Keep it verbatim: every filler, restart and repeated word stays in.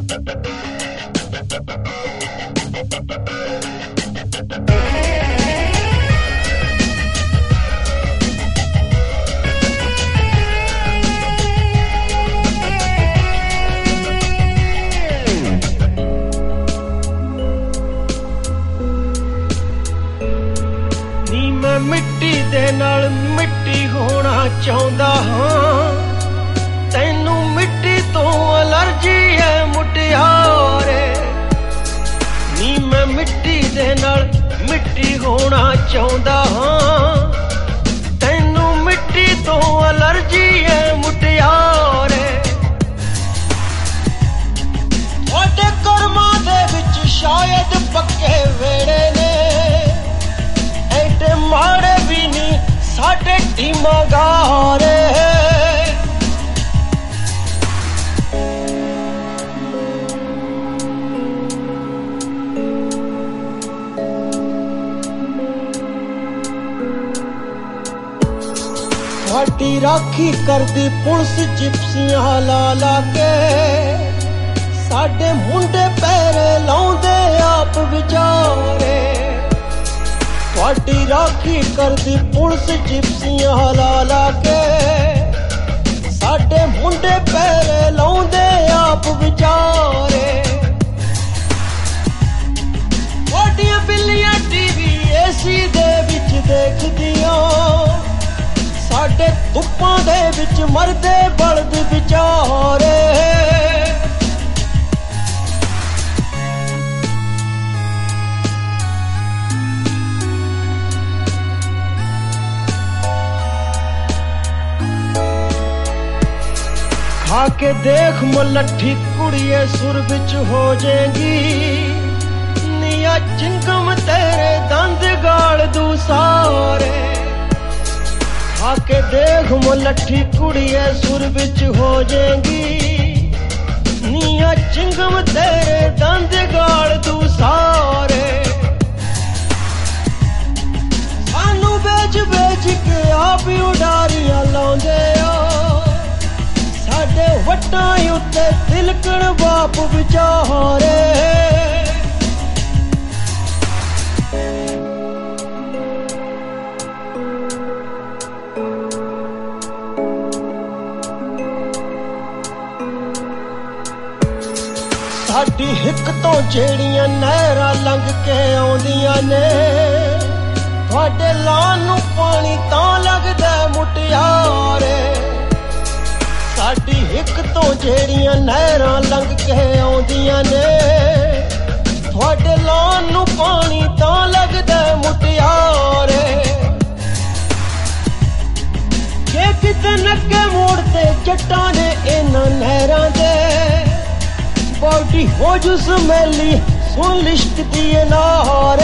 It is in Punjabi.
ਮਿੱਟੀ ਦੇ ਨਾਲ ਮਿੱਟੀ ਹੋਣਾ ਚਾਹੁੰਦਾ ਹਾਂ, ਤੈਨੂੰ ਮਿੱਟੀ ਤੋਂ ਅਲਰਜੀ ਹੈ ਮੁਟਿਆਰੇ। ਨੀ ਮੈਂ ਮਿੱਟੀ ਦੇ ਨਾਲ ਮਿੱਟੀ ਹੋਣਾ ਚਾਹੁੰਦਾ ਹਾਂ, ਤੈਨੂੰ ਮਿੱਟੀ ਤੋਂ ਅਲਰਜੀ ਹੈ ਮੁਟਿਆਰੇ। ਤੁਹਾਡੇ ਕਰਮਾਂ ਦੇ ਵਿੱਚ ਸ਼ਾਇਦ ਪੱਕੇ ਵੇੜੇ ਨੇ, ਮਾੜੇ ਵੀ ਨੀ ਸਾਡੇ ਟੀਮਾਂ ਗਾਰੇ। ਤੁਹਾਡੀ ਰਾਖੀ ਕਰਦੀ ਪੁਲਿਸ ਜਿਪਸੀਆਂ ਲਾ ਲਾ ਕੇ, ਸਾਡੇ ਮੁੰਡੇ ਪੈਰੇ ਲਾਉਂਦੇ ਆਪ ਵਿਚਾਰੇ। ਤੁਹਾਡੀ ਰਾਖੀ ਕਰਦੀ ਪੁਲਿਸ ਜਿਪਸੀਆਂ ਲਾ ਲਾ ਕੇ, ਸਾਡੇ ਮੁੰਡੇ ਪੈਰੇ ਲਾਉਂਦੇ ਆਪ ਵਿਚਾਰੇ। ਤੁਹਾਡੀਆਂ ਬਿੱਲੀਆਂ ਟੀਵੀ ਏਸੀ ਦੇ ਵਿੱਚ ਦੇਖਦੀਆਂ, ਸਾਡੇ ਧੁੱਪਾਂ ਦੇ ਵਿੱਚ ਮਰਦੇ ਬਲਦ ਵਿਚਾਰੇ। ਖਾ ਕੇ ਦੇਖ ਮੁਲੱਠੀ ਕੁੜੀਏ ਸੁਰ ਵਿੱਚ ਹੋ ਜਾਏਗੀ, ਨੀਆ ਚਿੰਗਮ ਤੇਰੇ ਦੰਦ ਗਾਲ ਦੂ ਸਾਰੇ। ਖਾ ਕੇ ਦੇਖ ਮੁਲੱਠੀ ਕੁੜੀਏ ਸੁਰ ਵਿੱਚ ਹੋ ਜਾਏਗੀ, ਨੀਆ ਚਿੰਗਮ ਤੇਰੇ ਦੰਦ ਗਾਲ ਦੂ ਸਾਰੇ। ਸਾਨੂੰ ਵੇਚ ਵੇਚ ਕੇ ਆਪ ਉਡਾਰੀਆਂ ਲਾਉਂਦੇ ਆ, ਸਾਡੇ ਵੱਟਾਂ ਉੱਤੇ ਤਿਲਕਣ ਬਾਪ ਵਿਚਾਰੇ। ਸਾਡੀ ਹਿੱਕ ਤੋਂ ਜਿਹੜੀਆਂ ਨਹਿਰਾਂ ਲੰਘ ਕੇ ਆਉਂਦੀਆਂ ਨੇ, ਤੁਹਾਡੇ ਲਾਨ ਨੂੰ ਪਾਣੀ ਤਾਂ ਲੱਗਦਾ ਮੁਟਿਆਰੇ। ਸਾਡੀ ਹਿੱਕ ਤੋਂ ਜਿਹੜੀਆਂ ਨਹਿਰਾਂ ਲੰਘ ਕੇ ਆਉਂਦੀਆਂ ਨੇ, ਤੁਹਾਡੇ ਲਾਨ ਨੂੰ ਪਾਣੀ ਤਾਂ ਲੱਗਦਾ ਮੁਟਿਆਰੇ। ਜੇ ਕਿਤੇ ਨੱਕੇ ਮੋੜ ਤੇ ਜੱਟਾਂ ਨੇ ਇਹਨਾਂ ਨਹਿਰਾਂ ਦੇ, ਬੋਡੀ ਹੋ ਜੂ ਸਮੈਲੀ ਸੁਣ ਲਿਸ਼ਕਦੀ ਏ ਨਾਰ।